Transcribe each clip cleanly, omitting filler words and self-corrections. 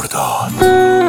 داد.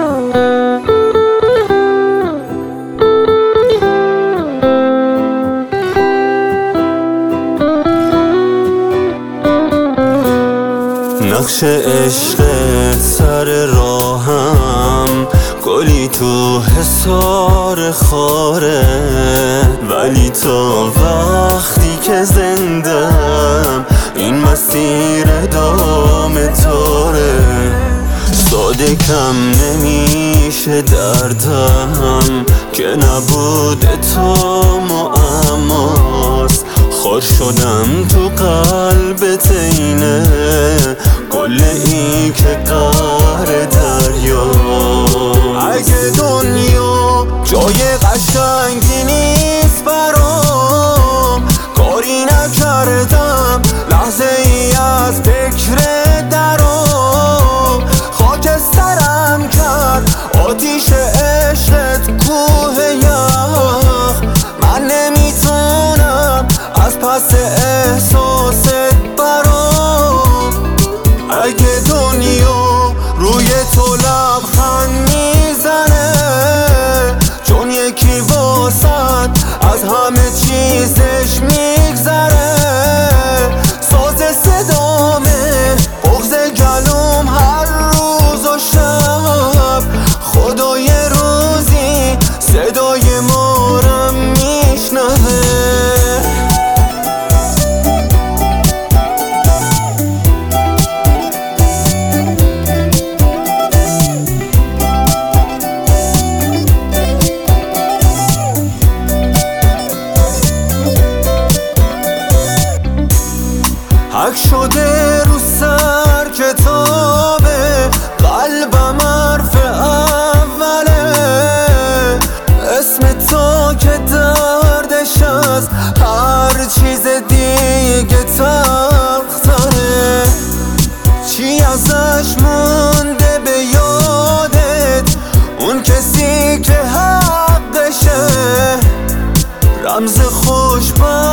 نقش عشقت سر راهم، گلی تو حصار خاره، ولی تا وقتی که زندم این مسیر دام تاره. ساده کم نمیشه دردم که نبود تو معماست. خار شدم تو قلبت اینه گله‌ای که قهر دریا. اگه دنیا جای قشنگی نیست برام، کاری نکردم لحظه ای از فکر درام. خاکسترم کرد آتیش عشقت کوه یخ، من نمیتونم از پس احساست برام. اگه دنیا روی تو لبخند میزنه، چون یکی واسد از همه چیزش میگذره. ساز صدامه بغض گلوم هر روز و شب، خدای روزی صدای مارم میشنوه. حک شده رو سر کتابه، قلبم حرف اوله. اسم تو که دردش از هر چیز دیگه تلختره. چی ازش مونده به یادت، اون کسی که حقشه، رمز خوشبخت